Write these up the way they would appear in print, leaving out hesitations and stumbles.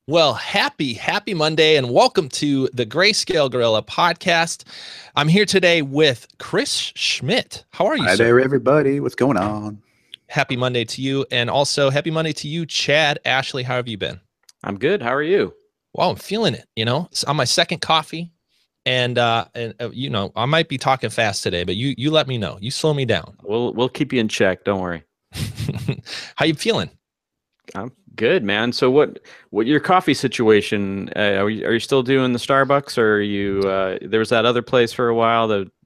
Well, happy Monday, and welcome to the Grayscale Gorilla podcast. I'm here today with Chris Schmidt. How are you, Hi sir? there, everybody. What's going on? Happy Monday to you, and also happy Monday to you, Chad. Ashley, how have you been? I'm good. How are you? Well, I'm feeling it. It's on my second coffee, and I might be talking fast today, but you let me know. You slow me down. We'll keep you in check. Don't worry. How you feeling? I'm good, man. So what your coffee situation? Are you still doing the Starbucks, or are you there was that other place for a while?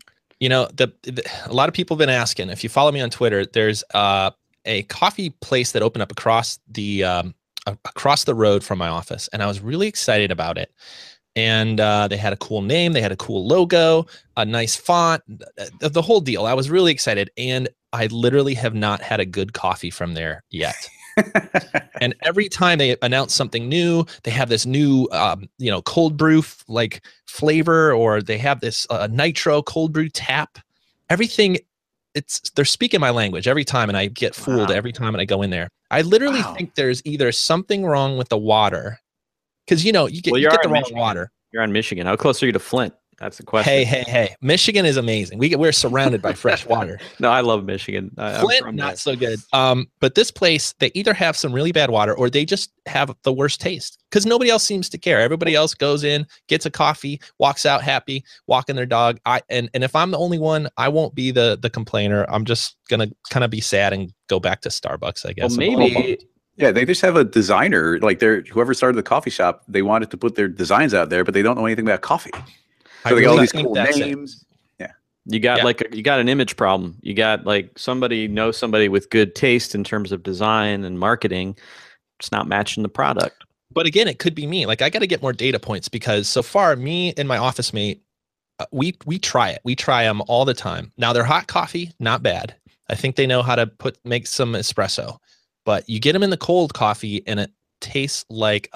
A lot of people have been asking. If you follow me on Twitter, there's a coffee place that opened up across the road from my office, and I was really excited about it. And they had a cool name, they had a cool logo, a nice font, the whole deal. I was really excited, and I literally have not had a good coffee from there yet. And every time they announce something new, they have this new, cold brew like flavor, or they have this nitro cold brew tap. Everything, they're speaking my language every time, and I get fooled every time when I go in there. I literally think there's either something wrong with the water, because you get the wrong water. You're on Michigan. How close are you to Flint? That's the question. Hey! Michigan is amazing. We're surrounded by fresh water. No, I love Michigan. Flint, not so good. But this place, they either have some really bad water, or they just have the worst taste, because nobody else seems to care. Everybody else goes in, gets a coffee, walks out happy, walking their dog. And if I'm the only one, I won't be the complainer. I'm just gonna kind of be sad and go back to Starbucks, I guess. Well, maybe. Yeah, they just have a designer, like whoever started the coffee shop, they wanted to put their designs out there, but they don't know anything about coffee. So they got all these cool names. Yeah. You got an image problem. You got like somebody with good taste in terms of design and marketing. It's not matching the product. But again, it could be me. Like, I got to get more data points, because so far, me and my office mate, we try it. We try them all the time. Now, their hot coffee, not bad. I think they know how to make some espresso. But you get them in the cold coffee, and it tastes like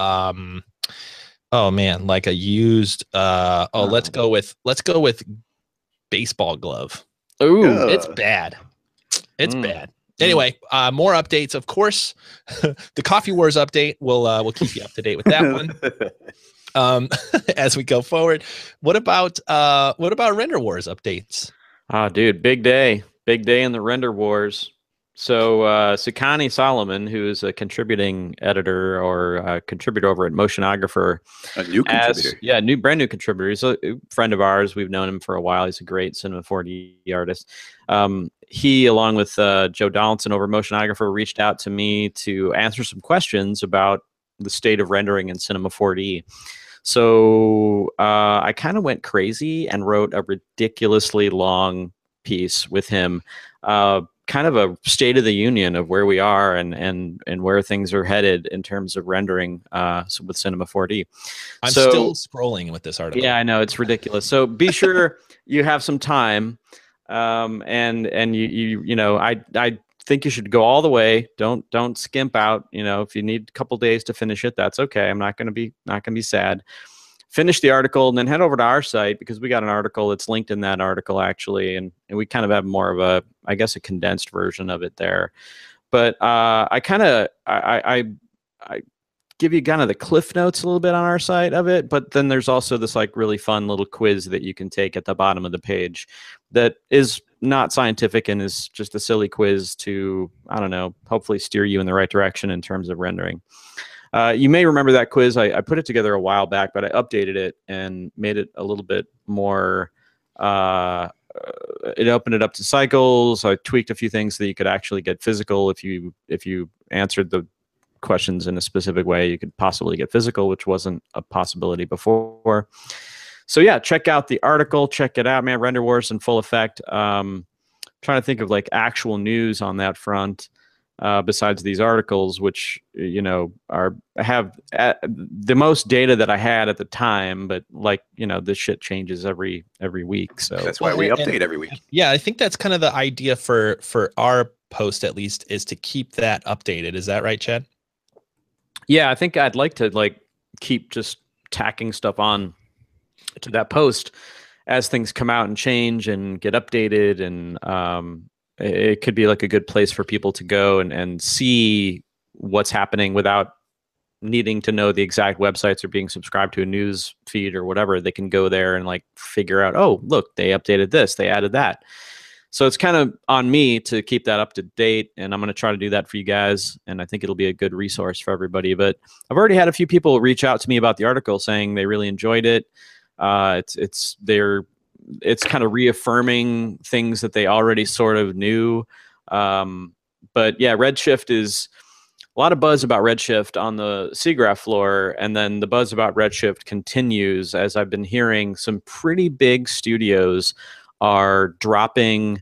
like a used let's go with baseball glove. Ooh, it's bad. It's bad. Anyway, more updates, of course. The Coffee Wars update, we'll keep you up to date with that one. As we go forward. What about Render Wars updates? Dude, big day in the Render Wars. So Sekani Solomon, who is a contributing editor or a contributor over at Motionographer, a new contributor, brand new contributor. He's a friend of ours. We've known him for a while. He's a great Cinema 4D artist. He, along with Joe Donaldson over Motionographer, reached out to me to answer some questions about the state of rendering in Cinema 4D. So I kind of went crazy and wrote a ridiculously long piece with him. Kind of a state of the union of where we are and where things are headed in terms of rendering with Cinema 4D. I'm still scrolling with this article. Yeah, I know, it's ridiculous. So be sure you have some time, and I think you should go all the way. Don't skimp out. If you need a couple days to finish it, that's okay. I'm not gonna be sad. Finish the article and then head over to our site, because we got an article that's linked in that article actually, and we kind of have more of a condensed version of it there. But I give you kind of the cliff notes a little bit on our site of it, but then there's also this like really fun little quiz that you can take at the bottom of the page that is not scientific and is just a silly quiz to, I don't know, hopefully steer you in the right direction in terms of rendering. You may remember that quiz. I put it together a while back, but I updated it and made it a little bit more. It opened it up to cycles. I tweaked a few things so that you could actually get physical. If you answered the questions in a specific way, you could possibly get physical, which wasn't a possibility before. So yeah, check out the article. Check it out, man. Render Wars in full effect. Trying to think of like actual news on that front. Besides these articles, which have the most data that I had at the time, but this shit changes every week. So that's why we update every week. Yeah, I think that's kind of the idea for our post, at least, is to keep that updated. Is that right, Chad? Yeah, I think I'd like to keep just tacking stuff on to that post as things come out and change and get updated, and it could be like a good place for people to go and see what's happening without needing to know the exact websites or being subscribed to a news feed or whatever, they can go there and like figure out, oh, look, they updated this, they added that. So it's kind of on me to keep that up to date, and I'm going to try to do that for you guys, and I think it'll be a good resource for everybody. But I've already had a few people reach out to me about the article saying they really enjoyed it. It's kind of reaffirming things that they already sort of knew. But yeah, Redshift is a lot of buzz about Redshift on the SIGGRAPH floor, and then the buzz about Redshift continues as I've been hearing some pretty big studios are dropping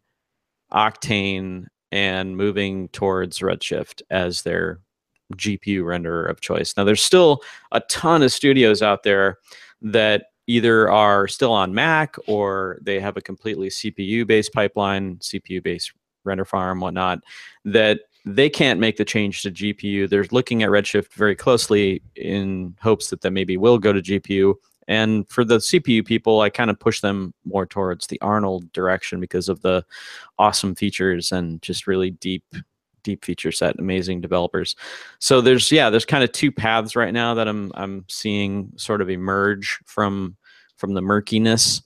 Octane and moving towards Redshift as their GPU renderer of choice. Now, there's still a ton of studios out there that either are still on Mac or they have a completely CPU-based pipeline, CPU-based render farm, whatnot, that they can't make the change to GPU. They're looking at Redshift very closely in hopes that maybe will go to GPU. And for the CPU people, I kind of push them more towards the Arnold direction because of the awesome features and just really deep feature set, amazing developers. So there's kind of two paths right now that I'm seeing sort of emerge from the murkiness.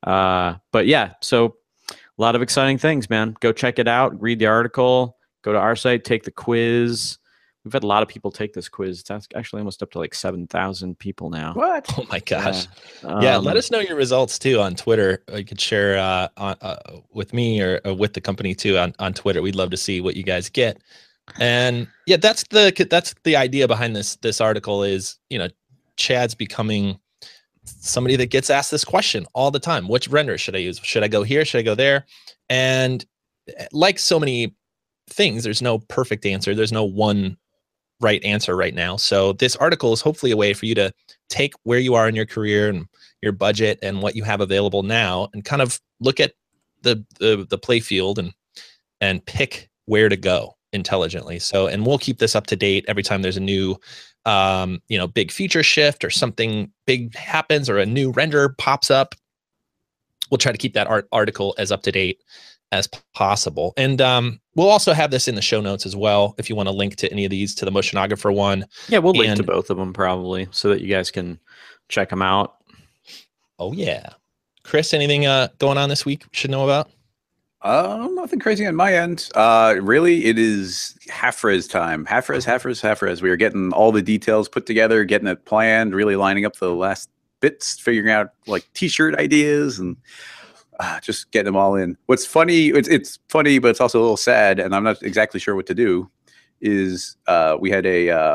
But yeah, so a lot of exciting things, man. Go check it out, read the article, go to our site, take the quiz. We've had a lot of people take this quiz. It's actually almost up to like 7,000 people now. What? Oh my gosh. Yeah. Let us know your results too on Twitter. You could share with me or with the company too on Twitter. We'd love to see what you guys get. And yeah, that's the idea behind this article is, Chad's becoming somebody that gets asked this question all the time. Which render should I use? Should I go here? Should I go there? And like so many things, there's no perfect answer. There's no one right answer right now. So this article is hopefully a way for you to take where you are in your career and your budget and what you have available now and kind of look at the play field and pick where to go intelligently. So, and we'll keep this up to date every time there's a new big feature shift or something big happens or a new render pops up. We'll try to keep that article as up to date as possible. And we'll also have this in the show notes as well if you want to link to any of these, to the Motionographer one. Yeah, we'll link to both of them probably so that you guys can check them out. Oh, yeah. Chris, anything going on this week we should know about? Nothing crazy on my end. Really, it is half-res time. Half-res. We are getting all the details put together, getting it planned, really lining up the last bits, figuring out like t-shirt ideas and just getting them all in. What's funny, it's funny, but it's also a little sad, and I'm not exactly sure what to do, is we had a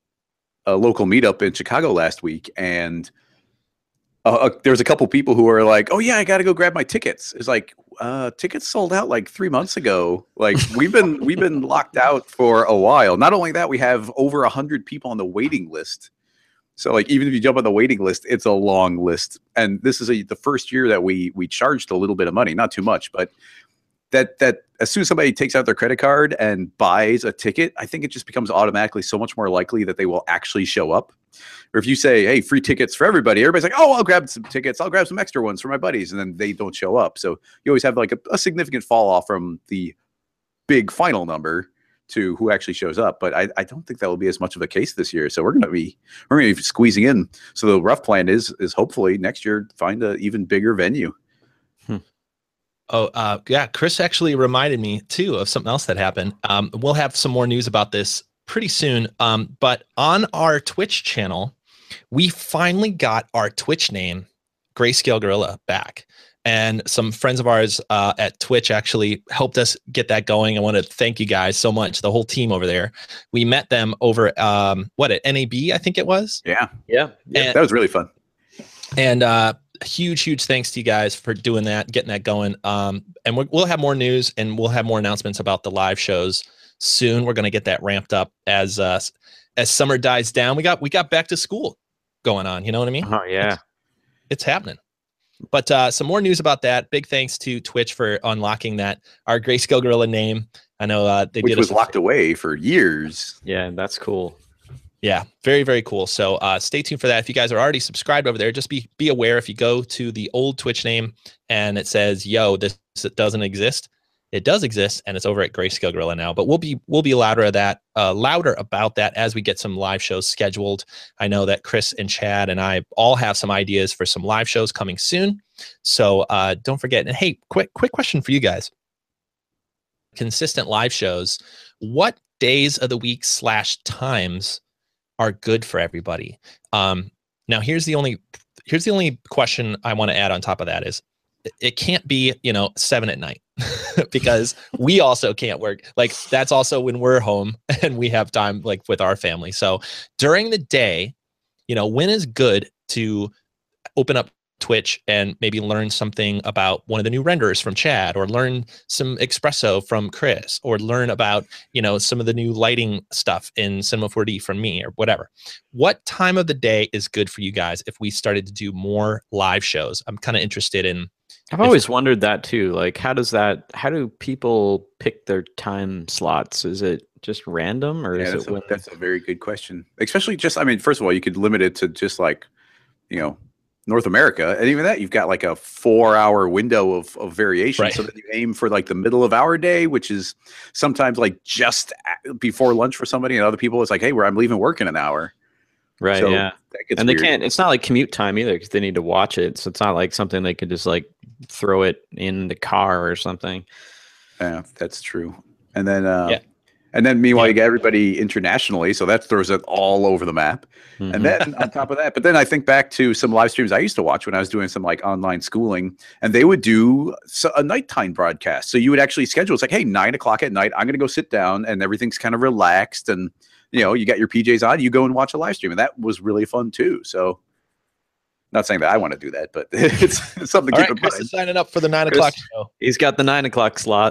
local meetup in Chicago last week, and there was a couple people who were like, oh yeah, I got to go grab my tickets. It's like, tickets sold out like 3 months ago. Like we've been locked out for a while. Not only that, we have over 100 people on the waiting list. So like even if you jump on the waiting list, it's a long list. And this is the first year that we charged a little bit of money, not too much, but that as soon as somebody takes out their credit card and buys a ticket, I think it just becomes automatically so much more likely that they will actually show up. Or if you say, hey, free tickets for everybody, everybody's like, oh, I'll grab some tickets. I'll grab some extra ones for my buddies. And then they don't show up. So you always have like a significant fall off from the big final number to who actually shows up. But I don't think that will be as much of a case this year. So we're going to be squeezing in. So the rough plan is hopefully next year find an even bigger venue. Oh, yeah. Chris actually reminded me too of something else that happened. We'll have some more news about this pretty soon. But on our Twitch channel, we finally got our Twitch name, Grayscale Gorilla, back. And some friends of ours at Twitch actually helped us get that going. I want to thank you guys so much, the whole team over there. We met them over at NAB, I think it was. Yeah. And that was really fun. And huge thanks to you guys for doing that, getting that going. And we'll have more news and we'll have more announcements about the live shows soon. We're going to get that ramped up as summer dies down. We got back to school going on. You know what I mean? Oh yeah, it's happening. But some more news about that. Big thanks to Twitch for unlocking our Grayscale Gorilla name. I know which was locked away for years. Yeah, that's cool. Yeah, very, very cool. So stay tuned for that. If you guys are already subscribed over there, just be aware if you go to the old Twitch name and it says, yo, this doesn't exist, it does exist, and it's over at Grayscale Gorilla now. But we'll be louder about that as we get some live shows scheduled. I know that Chris and Chad and I all have some ideas for some live shows coming soon. So don't forget. And hey, quick question for you guys. Consistent live shows. What days of the week / times are good for everybody? Now here's the only question I want to add on top of that is it can't be 7 at night because we also can't work. Like that's also when we're home and we have time like with our family. So during the day, when is good to open up Twitch and maybe learn something about one of the new renderers from Chad, or learn some espresso from Chris, or learn about some of the new lighting stuff in Cinema 4D from me, or whatever. What time of the day is good for you guys if we started to do more live shows? I'm kind of interested in. I've always wondered that too. Like, how do people pick their time slots? Is it just random, or is it? That's a very good question. Especially first of all, you could limit it to just like, North America, and even that you've got like a 4-hour window of variation, right? So that you aim for like the middle of our day, which is sometimes like just before lunch for somebody, and other people it's like, hey, I'm leaving work in an hour, right? So yeah, and weird. They can't. It's not like commute time either because they need to watch it, so it's not like something they could just like throw it in the car or something. Yeah, that's true. And then and then meanwhile, you get everybody internationally, so that throws it all over the map. Mm-hmm. And then on top of that, but then I think back to some live streams I used to watch when I was doing some like online schooling, and they would do a nighttime broadcast. So you would actually schedule, it's like, hey, 9 o'clock at night, I'm going to go sit down and everything's kind of relaxed. And, you got your PJs on, you go and watch a live stream. And that was really fun too. So not saying that I want to do that, but it's something to keep in mind. Chris is signing up for the 9 o'clock show. He's got the 9 o'clock slot.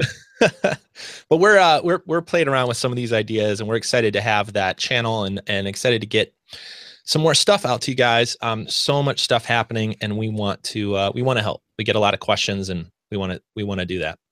But we're playing around with some of these ideas, and we're excited to have that channel and excited to get some more stuff out to you guys. So much stuff happening, and we want to help. We get a lot of questions, and we want to do that.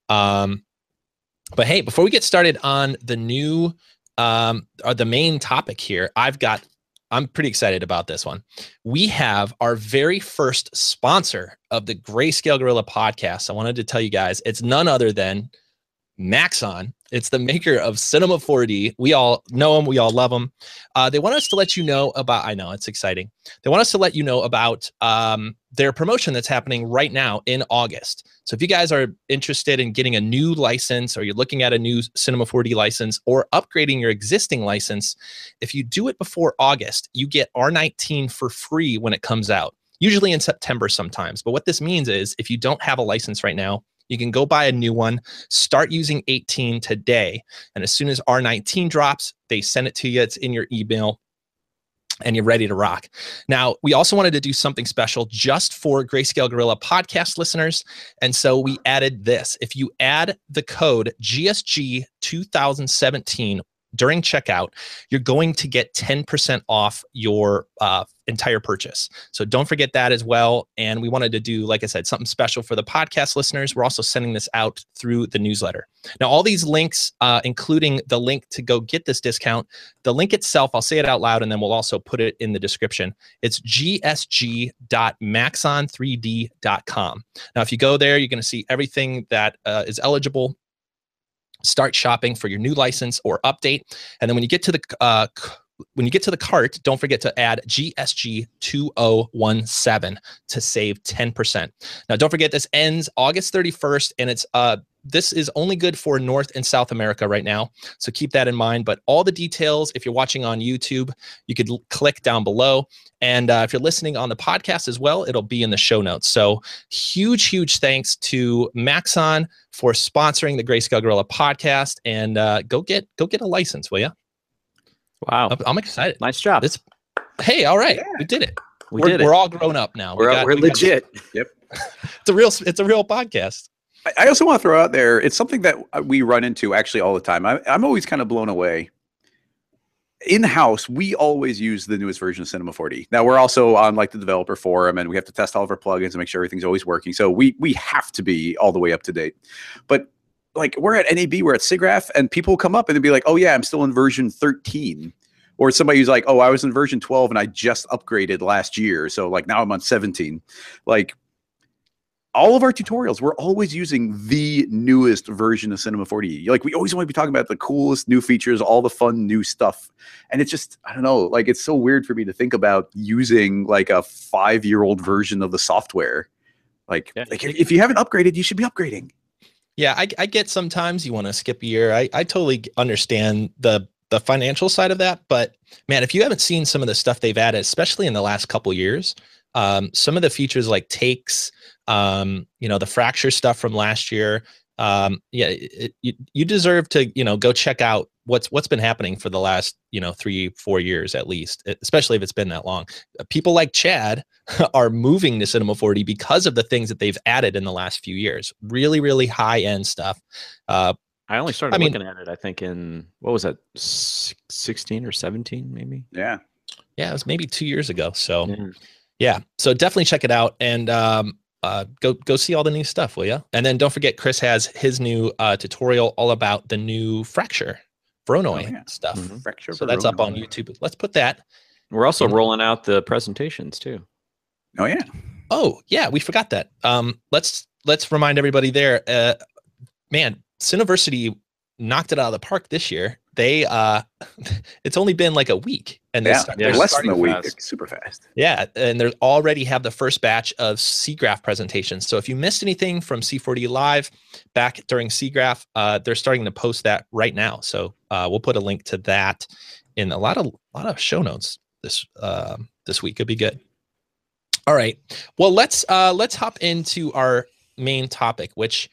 But hey, before we get started on the new or the main topic here, I'm pretty excited about this one. We have our very first sponsor of the Grayscale Gorilla podcast. I wanted to tell you guys, it's none other than Maxon. It's the maker of Cinema 4D. We all know them. We all love them. They want us to let you know about, I know, it's exciting. They want us to let you know about their promotion that's happening right now in August. So if you guys are interested in getting a new license, or you're looking at a new Cinema 4D license, or upgrading your existing license, if you do it before August, you get R19 for free when it comes out, usually in September sometimes. But what this means is if you don't have a license right now, you can go buy a new one, start using 18 today. And as soon as R19 drops, they send it to you. It's in your email, and you're ready to rock. Now, we also wanted to do something special just for Grayscale Gorilla podcast listeners. And so we added this. If you add the code GSG 2017 during checkout, you're going to get 10% off your entire purchase. So don't forget that as well. And we wanted to do, like I said, something special for the podcast listeners. We're also sending this out through the newsletter. Now, all these links, including the link to go get this discount, the link itself, I'll say it out loud, and then we'll also put it in the description. It's gsg.maxon3d.com. Now, if you go there, you're going to see everything that is eligible. Start shopping for your new license or update. And then when you get to the cart, don't forget to add GSG 2017 to save 10%. Now, don't forget this ends August 31st, and it's this is only good for North and South America right now. So keep that in mind. But all the details, if you're watching on YouTube, you could click down below. And if you're listening on the podcast as well, it'll be in the show notes. So huge thanks to Maxon for sponsoring the Grayscale Gorilla podcast. And go get a license, will you? Wow. I'm excited. Nice job. Hey, all right. Yeah. We did it. We're all grown up now. We're legit. Yep. It's a real podcast. I also want to throw out there, it's something that we run into actually all the time. I'm always kind of blown away. In-house, we always use the newest version of Cinema 4D. Now, we're also on like the developer forum, and we have to test all of our plugins and make sure everything's always working. So we have to be all the way up to date. But like we're at NAB, we're at SIGGRAPH, and people come up and they'll be like, oh yeah, I'm still in version 13. Or somebody who's like, oh, I was in version 12 and I just upgraded last year. So like now I'm on 17. Like, all of our tutorials, we're always using the newest version of Cinema 4D. Like, we always want to be talking about the coolest new features, all the fun new stuff. And it's just, I don't know, like, it's so weird for me to think about using like a 5-year-old version of the software. Like, if you haven't upgraded, you should be upgrading. Yeah, I get sometimes you want to skip a year. I totally understand the financial side of that. But man, if you haven't seen some of the stuff they've added, especially in the last couple years, some of the features like takes, the fracture stuff from last year. You deserve to, go check out what's been happening for the last, 3-4 years at least, especially if it's been that long. People like Chad are moving to Cinema 4D because of the things that they've added in the last few years. Really, really high end stuff. I only started looking at it, I think, in, what was that, 16 or 17, maybe? Yeah. Yeah, it was maybe 2 years ago. So, yeah. So definitely check it out and go see all the new stuff, will you? And then don't forget, Chris has his new tutorial all about the new Fracture Voronoi stuff. Fracture so that's up on YouTube. Let's put that. We're also rolling out the presentations too. Oh, yeah. Oh, yeah. We forgot that. Let's remind everybody there. Man, Cineversity knocked it out of the park this year. They it's only been like a week, and they're less than a week. Super fast. Yeah, and they already have the first batch of SIGGRAPH presentations. So if you missed anything from C4D Live back during SIGGRAPH, they're starting to post that right now. So we'll put a link to that in a lot of show notes this week. It'd be good. All right. Well, let's hop into our main topic, which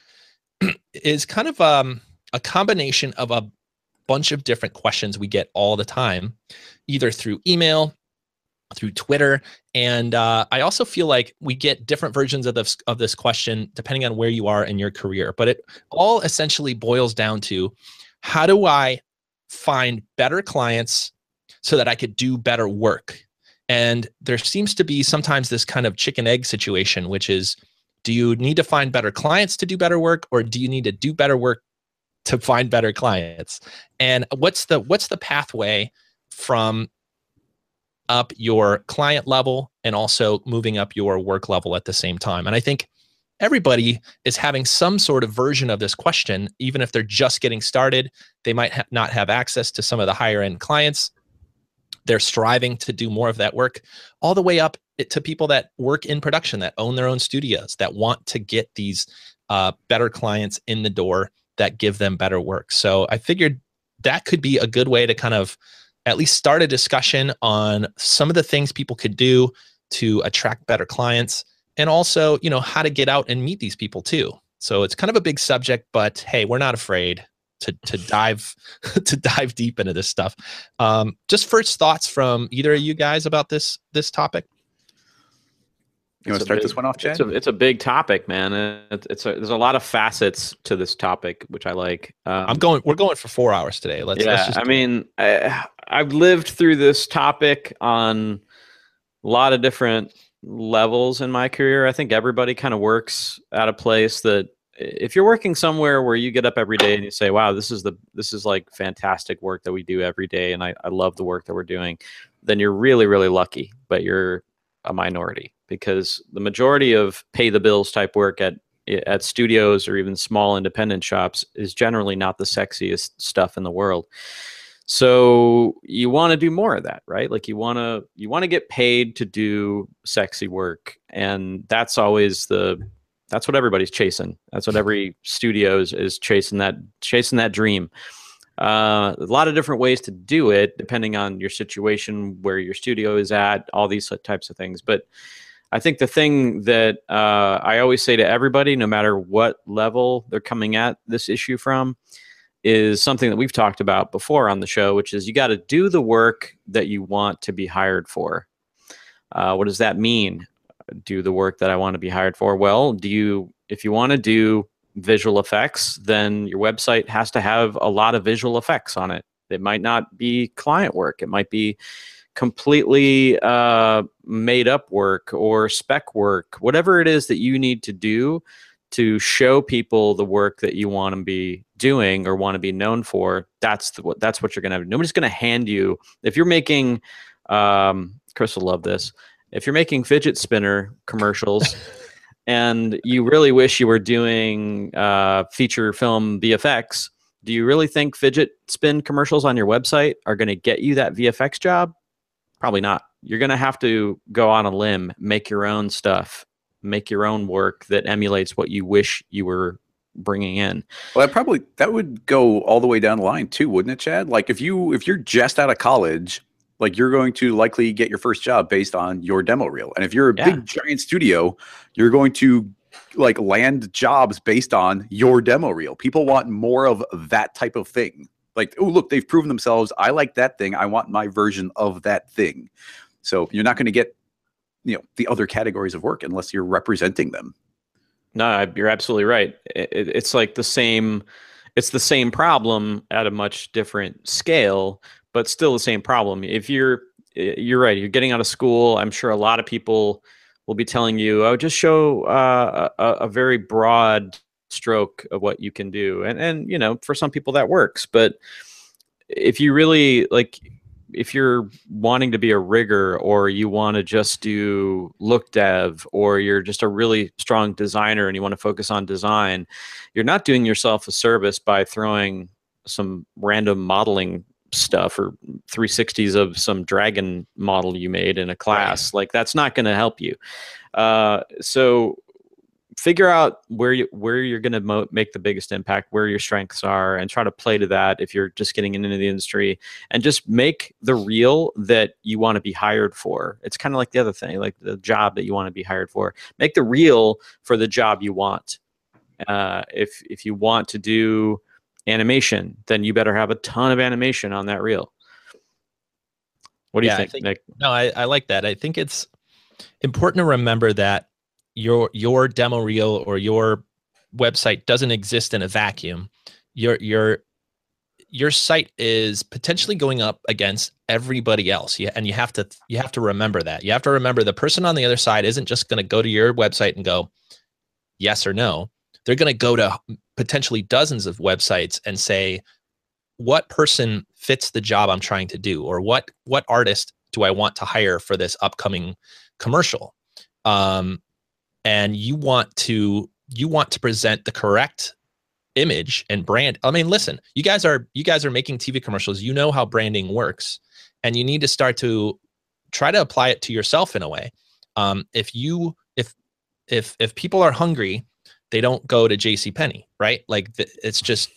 is kind of a combination of a bunch of different questions we get all the time, either through email, through Twitter, and I also feel like we get different versions of this question depending on where you are in your career. But it all essentially boils down to, how do I find better clients so that I could do better work? And there seems to be sometimes this kind of chicken egg situation, which is, do you need to find better clients to do better work, or do you need to do better work to find better clients? And what's the pathway from up your client level and also moving up your work level at the same time? And I think everybody is having some sort of version of this question, even if they're just getting started. They might not have access to some of the higher end clients. They're striving to do more of that work, all the way up to people that work in production, that own their own studios, that want to get these better clients in the door that give them better work. So I figured that could be a good way to kind of at least start a discussion on some of the things people could do to attract better clients, and also, how to get out and meet these people too. So it's kind of a big subject, but hey, we're not afraid to dive deep into this stuff. Just first thoughts from either of you guys about this topic. You want to start this one off, Chad? It's a big topic, man. There's a lot of facets to this topic, which I like. We're going for 4 hours today. Let's just I've lived through this topic on a lot of different levels in my career. I think everybody kind of works at a place that, if you're working somewhere where you get up every day and you say, wow, this is like fantastic work that we do every day, and I love the work that we're doing, then you're really, really lucky. But you're a minority, because the majority of pay the bills type work at studios or even small independent shops is generally not the sexiest stuff in the world. So you want to do more of that, right? Like you want to get paid to do sexy work, and that's what everybody's chasing. That's what every studio is chasing that dream. A lot of different ways to do it, depending on your situation, where your studio is at, all these types of things. But I think the thing that I always say to everybody, no matter what level they're coming at this issue from, is something that we've talked about before on the show, which is you got to do the work that you want to be hired for. What does that mean? Do the work that I want to be hired for? Well, if you want to do visual effects, then your website has to have a lot of visual effects on it. It might not be client work. It might be completely made up work or spec work, whatever it is that you need to do to show people the work that you want to be doing or want to be known for. That's what you're going to have. Nobody's going to hand you, if you're making, Chris will love this, if you're making fidget spinner commercials and you really wish you were doing feature film VFX, do you really think fidget spin commercials on your website are going to get you that VFX job? Probably not. You're going to have to go on a limb, make your own stuff, make your own work that emulates what you wish you were bringing in. Well, that would go all the way down the line too, wouldn't it, Chad? Like if you're just out of college, like you're going to likely get your first job based on your demo reel. And if you're a big giant studio, you're going to like land jobs based on your demo reel. People want more of that type of thing. Like, oh, look, they've proven themselves. I like that thing. I want my version of that thing. So you're not going to get, the other categories of work unless you're representing them. No, you're absolutely right. It's like the same problem at a much different scale, but still the same problem. If you're right, you're getting out of school. I'm sure a lot of people will be telling you, "Oh, just show a very broad stroke of what you can do," and for some people that works. But if you really if you're wanting to be a rigger, or you want to just do look dev, or you're just a really strong designer and you want to focus on design, you're not doing yourself a service by throwing some random modeling stuff or 360s of some dragon model you made in a class. Like that's not going to help you. So figure out where you're going to make the biggest impact, where your strengths are, and try to play to that if you're just getting into the industry, and just make the reel that you want to be hired for. It's kind of like the other thing, like the job that you want to be hired for. Make the reel for the job you want. If you want to do animation, then you better have a ton of animation on that reel. What do you think, Nick? No, I like that. I think it's important to remember that your demo reel or your website doesn't exist in a vacuum. Your site is potentially going up against everybody else. And you have to remember that. You have to remember the person on the other side isn't just going to go to your website and go yes or no. They're going to go to potentially dozens of websites and say, what person fits the job I'm trying to do, or what artist do I want to hire for this upcoming commercial? And you want to present the correct image and brand. I mean, listen, you guys are making TV commercials. You know how branding works, and you need to start to try to apply it to yourself in a way. If people are hungry, they don't go to JCPenney, right? Like it's just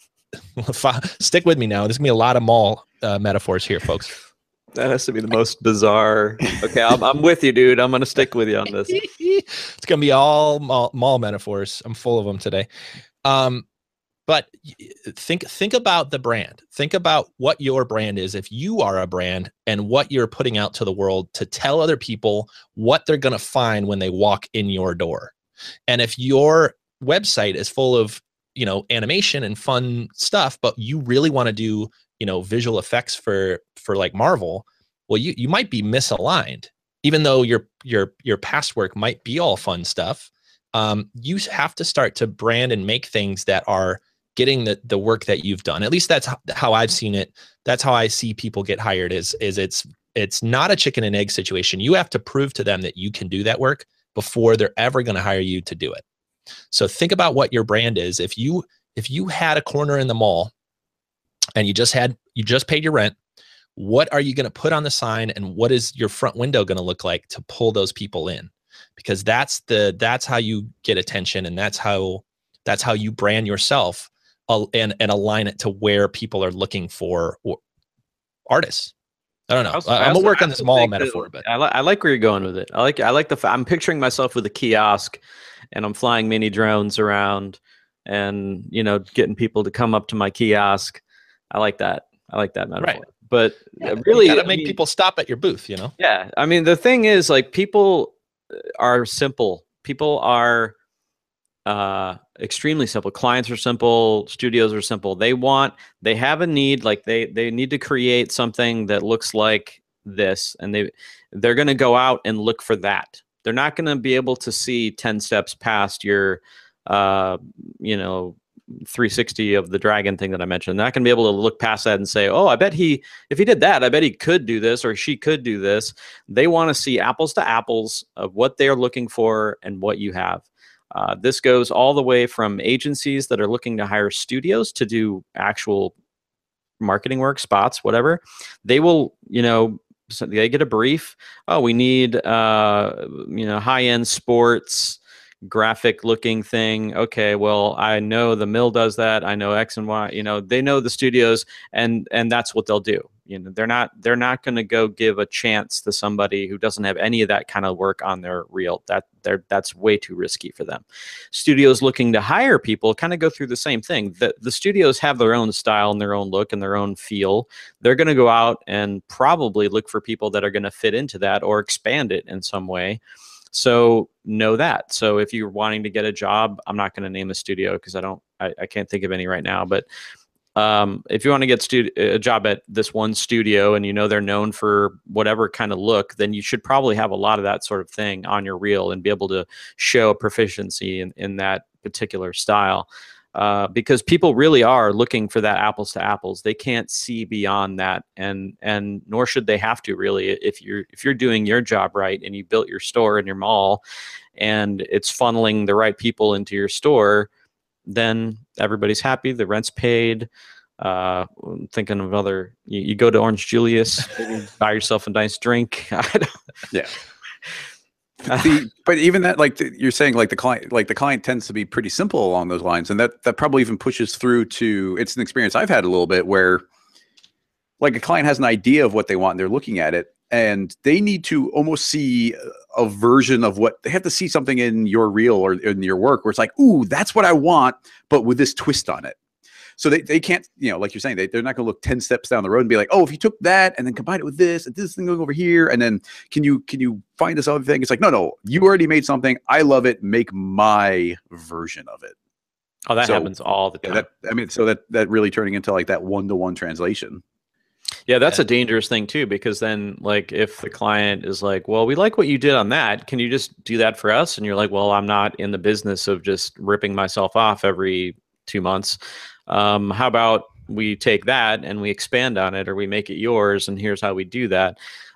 stick with me now. There's gonna be a lot of mall metaphors here, folks. That has to be the most bizarre. Okay, I'm with you, dude. I'm going to stick with you on this. It's going to be all mall metaphors. I'm full of them today. But think about the brand. Think about what your brand is if you are a brand, and what you're putting out to the world to tell other people what they're going to find when they walk in your door. And if your website is full of, animation and fun stuff, but you really want to do visual effects for like Marvel, well, you might be misaligned, even though your past work might be all fun stuff. You have to start to brand and make things that are getting the work that you've done. At least that's how I've seen it. That's how I see people get hired is it's not a chicken and egg situation. You have to prove to them that you can do that work before they're ever going to hire you to do it. So think about what your brand is. If you had a corner in the mall and you just paid your rent, what are you going to put on the sign, and what is your front window going to look like to pull those people in? Because that's how you get attention, and that's how you brand yourself and align it to where people are looking for artists. I don't know. I'm gonna work on this mall metaphor, but I like where you're going with it. I like I'm picturing myself with a kiosk, and I'm flying mini drones around, and getting people to come up to my kiosk. I like that metaphor. Right. But really, you gotta make people stop at your booth. Yeah. I mean, the thing is, like, people are simple. People are extremely simple. Clients are simple. Studios are simple. They have a need. Like they need to create something that looks like this, and they're going to go out and look for that. They're not going to be able to see 10 steps past your 360 of the dragon thing that I mentioned. They're not going to be able to look past that and say, oh, I bet if he did that, I bet he could do this or she could do this. They want to see apples to apples of what they're looking for and what you have. This goes all the way from agencies that are looking to hire studios to do actual marketing work, spots, whatever. They will, so they get a brief. Oh, we need, high-end sports graphic looking thing. Okay, well, I know the Mill does that. I know X and Y. They know the studios, and that's what they'll do. They're not going to go give a chance to somebody who doesn't have any of that kind of work on their reel. That's way too risky for them. Studios looking to hire people kind of go through the same thing. The studios have their own style and their own look and their own feel. They're going to go out and probably look for people that are going to fit into that or expand it in some way. So know that. So if you're wanting to get a job, I'm not going to name a studio because I can't think of any right now. But if you want to get a job at this one studio and they're known for whatever kind of look, then you should probably have a lot of that sort of thing on your reel and be able to show a proficiency in that particular style. Because people really are looking for that apples to apples. They can't see beyond that, and nor should they have to really. If you're doing your job right and you built your store and your mall, and it's funneling the right people into your store, then everybody's happy. The rent's paid. Thinking of other, you go to Orange Julius, buy yourself a nice drink. Yeah. But even that, you're saying, the client tends to be pretty simple along those lines, and that probably even pushes through to, it's an experience I've had a little bit where, a client has an idea of what they want and they're looking at it, and they need to almost see a version of what they have to see something in your reel or in your work where it's like, ooh, that's what I want, but with this twist on it. So they can't, like you're saying, they're not going to look 10 steps down the road and be like, oh, if you took that and then combine it with this and this thing going over here, and then can you find this other thing? It's like, no, you already made something. I love it. Make my version of it. Oh, that happens all the time. That really turning into that one-to-one translation. Yeah, that's a dangerous thing too, because then if the client is like, well, we like what you did on that. Can you just do that for us? And you're like, well, I'm not in the business of just ripping myself off every 2 months. How about we take that and we expand on it, or we make it yours, and here's how we do that.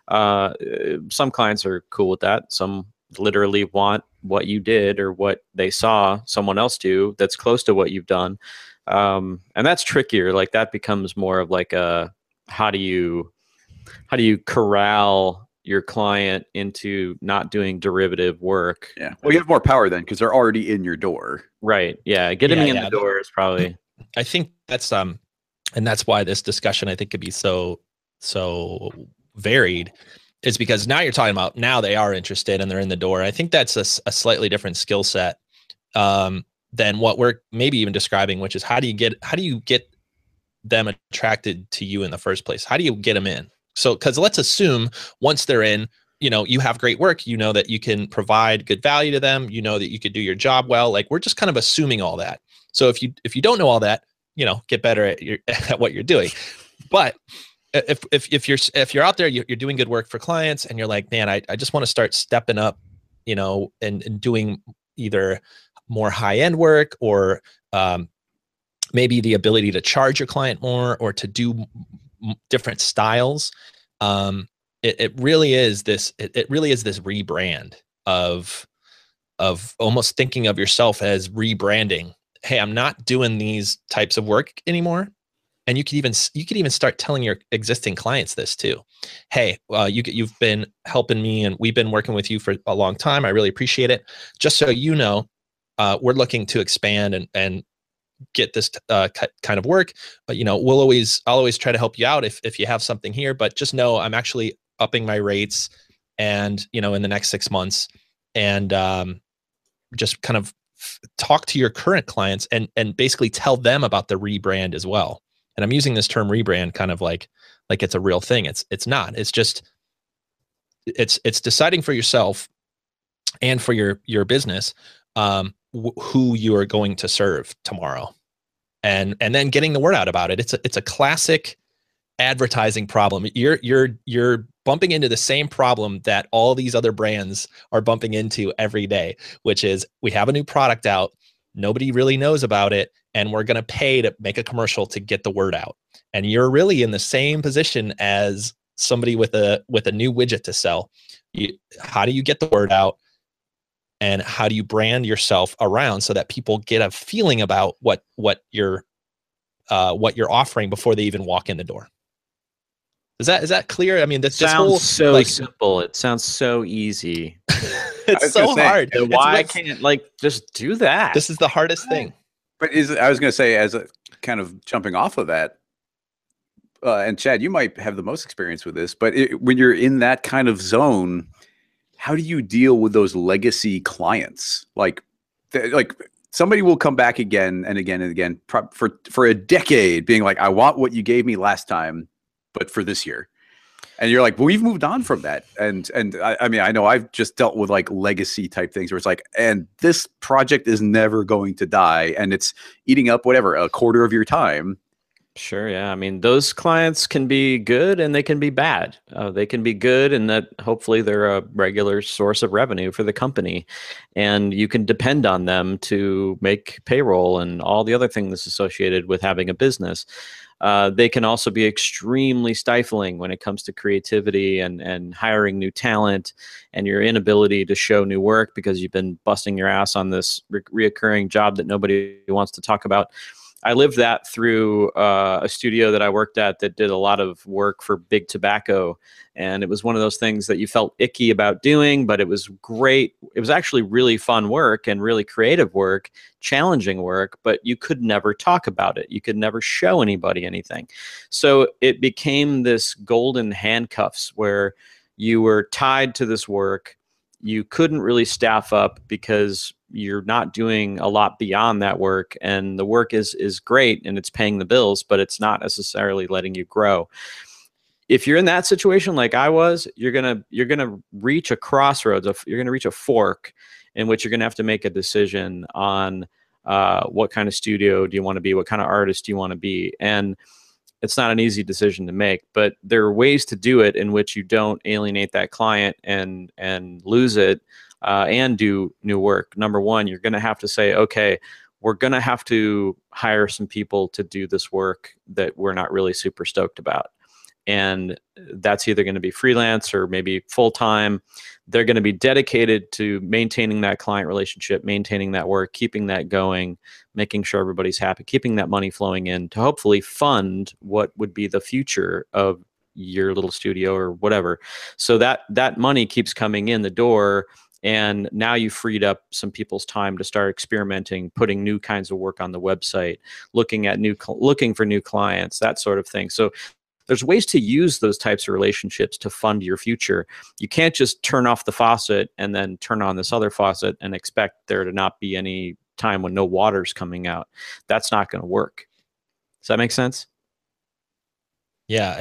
Some clients are cool with that. Some literally want what you did or what they saw someone else do that's close to what you've done. And that's trickier. That becomes more of how do you corral your client into not doing derivative work? Yeah. Well, you have more power then because they're already in your door. Right. Yeah. Getting in the door is probably. I think that's and that's why this discussion I think could be so varied, is because now you're talking about now they are interested and they're in the door. I think that's a slightly different skill set than what we're maybe even describing, which is how do you get them attracted to you in the first place? How do you get them in? So, because let's assume once they're in, you have great work, that you can provide good value to them, that you could do your job well. We're just kind of assuming all that. So if you don't know all that, get better at what you're doing. But if you're out there, you're doing good work for clients, and you're like, man, I just want to start stepping up, and doing either more high end work or maybe the ability to charge your client more or to do different styles. It really is this. It really is this rebrand of almost thinking of yourself as rebranding. Hey, I'm not doing these types of work anymore. And you could even start telling your existing clients this too. Hey, you've been helping me and we've been working with you for a long time. I really appreciate it. Just so you know, we're looking to expand and get this kind of work. But I'll always try to help you out if you have something here. But just know I'm actually upping my rates, and in the next 6 months, and just kind of talk to your current clients and basically tell them about the rebrand as well. And I'm using this term rebrand kind of like it's a real thing. It's not. It's just it's deciding for yourself and for your business who you are going to serve tomorrow, and then getting the word out about it. It's a classic advertising problem. You're bumping into the same problem that all these other brands are bumping into every day, which is we have a new product out. Nobody really knows about it. and we're going to pay to make a commercial to get the word out. And you're really in the same position as somebody with a new widget to sell. How do you get the word out, and how do you brand yourself around so that people get a feeling about what you're offering before they even walk in the door? Is that clear? I mean, this sounds whole, so simple. It sounds so easy. It's so hard. Why can't just do that? This is the hardest thing. But I was going to say, as a kind of jumping off of that, and Chad, you might have the most experience with this, but when you're in that kind of zone, how do you deal with those legacy clients? Like somebody will come back again and again and again for a decade, being like, "I want what you gave me last time, but for this year." And you're like, well, we've moved on from that. And I mean, I know I've just dealt with like legacy type things where it's like, and this project is never going to die, and it's eating up whatever, a quarter of your time. Sure. Yeah. I mean, those clients can be good and they can be bad. They can be good in that hopefully they're a regular source of revenue for the company, and you can depend on them to make payroll and all the other things associated with having a business. They can also be extremely stifling when it comes to creativity and hiring new talent, and your inability to show new work because you've been busting your ass on this reoccurring job that nobody wants to talk about. I lived that through a studio that I worked at that did a lot of work for Big Tobacco. And it was one of those things that you felt icky about doing, but it was great. It was actually really fun work and really creative work, challenging work, but you could never talk about it. You could never show anybody anything. So it became this golden handcuffs where you were tied to this work. You couldn't really staff up because you're not doing a lot beyond that work, and the work is great and it's paying the bills, but it's not necessarily letting you grow. If you're in that situation like I was, you're gonna reach a crossroads. You're gonna reach a fork in which you're gonna have to make a decision on what kind of studio do you want to be, what kind of artist do you want to be, and it's not an easy decision to make, but there are ways to do it in which you don't alienate that client and lose it and do new work. Number one, you're going to have to say, okay, we're going to have to hire some people to do this work that we're not really super stoked about. And that's either going to be freelance or maybe full-time. They're going to be dedicated to maintaining that client relationship, maintaining that work, keeping that going, making sure everybody's happy, keeping that money flowing in to hopefully fund what would be the future of your little studio or whatever. So that money keeps coming in the door. And now you've freed up some people's time to start experimenting, putting new kinds of work on the website, looking for new clients, that sort of thing. So there's ways to use those types of relationships to fund your future. You can't just turn off the faucet and then turn on this other faucet and expect there to not be any time when no water's coming out. That's not going to work. Does that make sense? Yeah,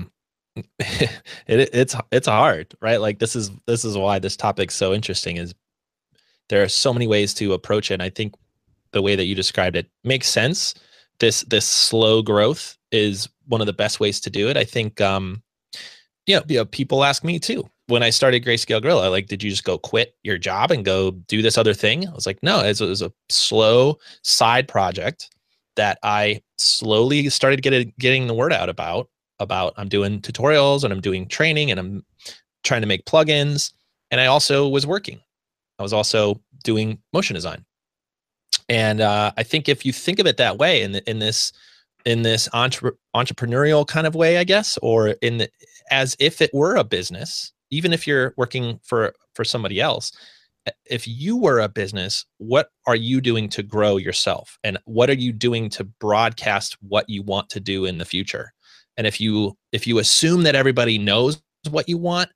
it's hard, right? Like this is why this topic's so interesting. Is there are so many ways to approach it. And I think the way that you described it makes sense. This slow growth is one of the best ways to do it. I think, people ask me too, when I started Grayscale Gorilla, like, did you just go quit your job and go do this other thing? I was like, no, it was a slow side project that I slowly started getting the word out about I'm doing tutorials and I'm doing training and I'm trying to make plugins. And I also was working. I was also doing motion design. And I think if you think of it that way, in this entrepreneurial kind of way, I guess, or as if it were a business, even if you're working for somebody else, if you were a business, what are you doing to grow yourself? And what are you doing to broadcast what you want to do in the future? And if you assume that everybody knows what you want,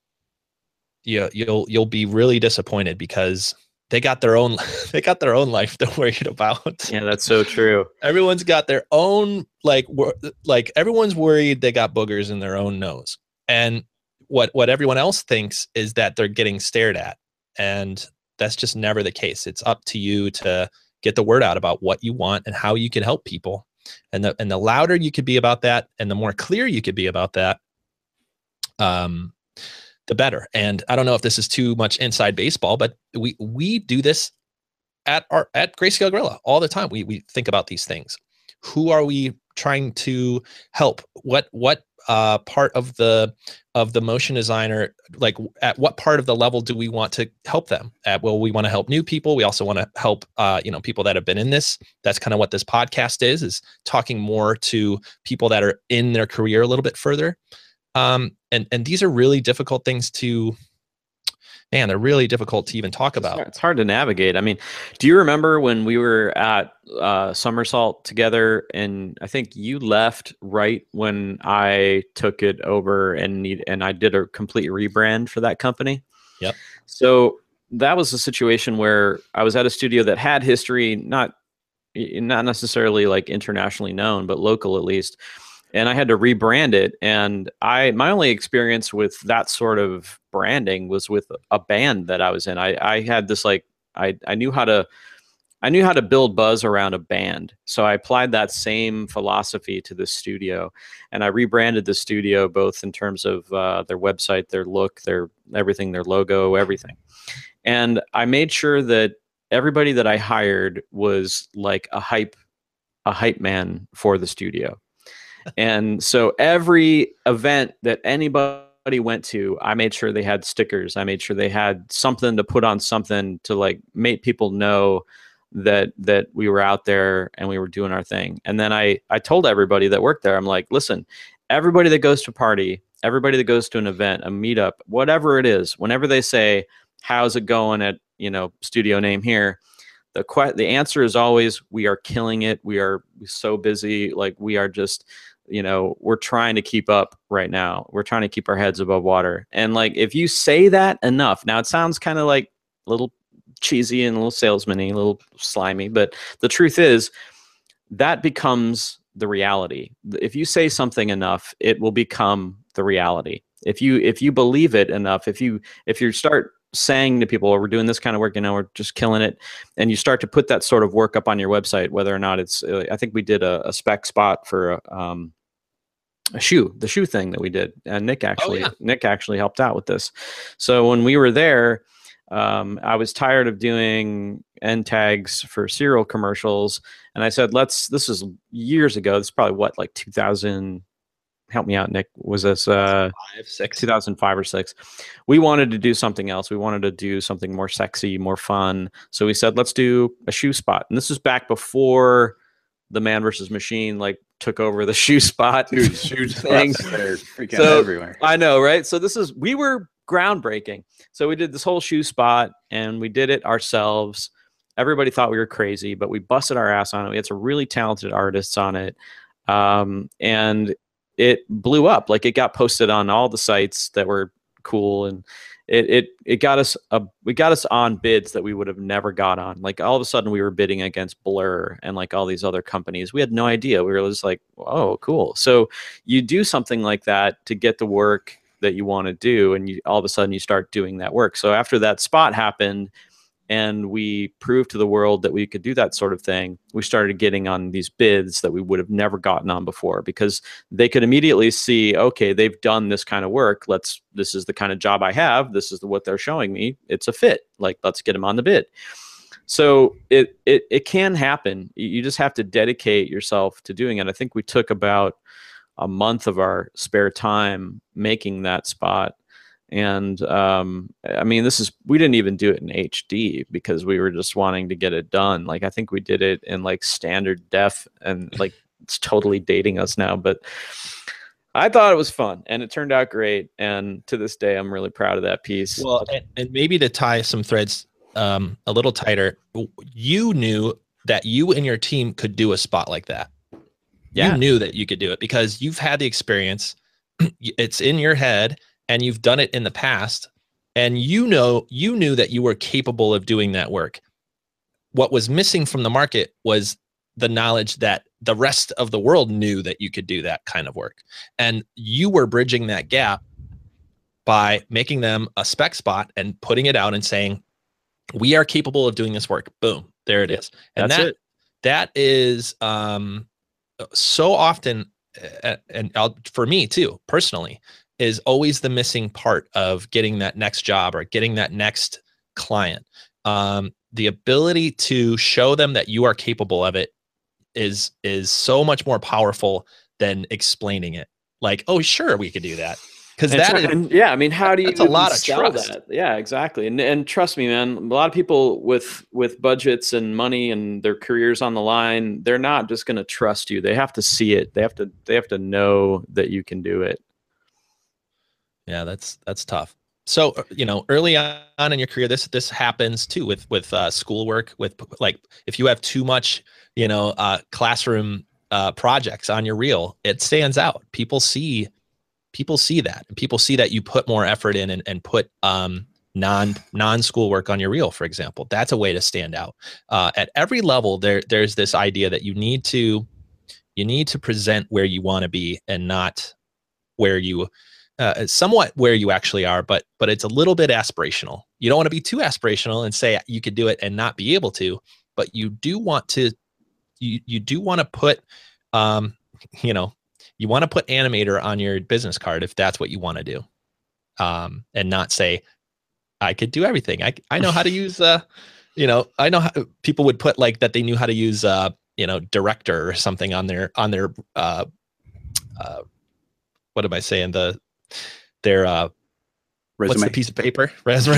you'll be really disappointed because they got their own life they're worried about. Yeah, that's so true. Everyone's got their own like everyone's worried they got boogers in their own nose. And what everyone else thinks is that they're getting stared at. And that's just never the case. It's up to you to get the word out about what you want and how you can help people. And the louder you could be about that and the more clear you could be about that, the better. And I don't know if this is too much inside baseball, but we do this at Grayscale Gorilla all the time. We think about these things. Who are we trying to help? What part of the motion designer, like at what part of the level do we want to help them at? Well, we want to help new people. We also want to help people that have been in this. That's kind of what this podcast is talking more to people that are in their career a little bit further. And these are really difficult things to, man, they're really difficult to even talk about. It's hard to navigate. I mean, do you remember when we were at Somersault together, and I think you left right when I took it over and I did a complete rebrand for that company? Yep. So that was a situation where I was at a studio that had history, not necessarily like internationally known, but local at least. And I had to rebrand it. And my only experience with that sort of branding was with a band that I was in. I had this like, I knew how to build buzz around a band. So I applied that same philosophy to the studio, and I rebranded the studio both in terms of their website, their look, their everything, their logo, everything. And I made sure that everybody that I hired was like a hype man for the studio. And so every event that anybody went to, I made sure they had stickers. I made sure they had something to put on something to like make people know that we were out there and we were doing our thing. And then I told everybody that worked there, I'm like, listen, everybody that goes to a party, everybody that goes to an event, a meetup, whatever it is, whenever they say, how's it going at, studio name here? The answer is always, we are killing it. We are so busy. Like we are just, we're trying to keep up right now. We're trying to keep our heads above water. And like, if you say that enough, now it sounds kind of like a little cheesy and a little salesman-y, a little slimy, but the truth is that becomes the reality. If you say something enough, it will become the reality. If you believe it enough, if you start saying to people, oh, we're doing this kind of work, we're just killing it, and you start to put that sort of work up on your website, whether or not it's, I think we did a spec spot for the shoe thing that we did, and Nick actually helped out with this. So when we were there, I was tired of doing end tags for cereal commercials, and I said, this is years ago. This is probably what, like 2000. Help me out, Nick. Was this 2005 or 6? We wanted to do something else. We wanted to do something more sexy, more fun. So we said, let's do a shoe spot. And this was back before the Man versus Machine like took over the shoe spot. Dude, shoe things are freaking everywhere. I know, right? So we were groundbreaking. So we did this whole shoe spot, and we did it ourselves. Everybody thought we were crazy, but we busted our ass on it. We had some really talented artists on it. And it blew up. Like it got posted on all the sites that were cool, and it got us on bids that we would have never got on. Like all of a sudden we were bidding against Blur and like all these other companies. We had no idea. We were just like, oh, cool. So you do something like that to get the work that you want to do, and all of a sudden you start doing that work. So after that spot happened, and we proved to the world that we could do that sort of thing, we started getting on these bids that we would have never gotten on before, because they could immediately see, okay, they've done this kind of work. This is the kind of job I have. This is what they're showing me. It's a fit. Like, let's get them on the bid. So it can happen. You just have to dedicate yourself to doing it. I think we took about a month of our spare time making that spot. And I mean, we didn't even do it in HD because we were just wanting to get it done. Like, I think we did it in like standard def, and like it's totally dating us now, but I thought it was fun and it turned out great. And to this day, I'm really proud of that piece. Well, and maybe to tie some threads a little tighter, you knew that you and your team could do a spot like that. Yeah. You knew that you could do it because you've had the experience. It's in your head. And you've done it in the past, and you knew that you were capable of doing that work. What was missing from the market was the knowledge that the rest of the world knew that you could do that kind of work. And you were bridging that gap by making them a spec spot and putting it out and saying, we are capable of doing this work. Boom, there it is. And that is so often, and for me too, personally, is always the missing part of getting that next job or getting that next client. the ability to show them that you are capable of it is so much more powerful than explaining it. Like, oh, sure, we could do that. Because that is, yeah, I mean, how do you that's a lot of sell trust. that? Yeah, exactly. And trust me, man, a lot of people with budgets and money and their careers on the line, they're not just going to trust you. They have to see it. They have to know that you can do it. Yeah, that's tough. So, early on in your career, this happens too with schoolwork, with like, if you have too much, classroom projects on your reel, it stands out. People see that, and people see that you put more effort in and put non schoolwork on your reel, for example. That's a way to stand out. At every level, there's this idea that you need to present where you want to be and not where you somewhat where you actually are, but it's a little bit aspirational. You don't want to be too aspirational and say you could do it and not be able to, but you do want to put you want to put animator on your business card if that's what you want to do, and not say I could do everything. I know how to use I know how people would put like that they knew how to use director or something on their what am I saying, their resume. What's the piece of paper? Resume.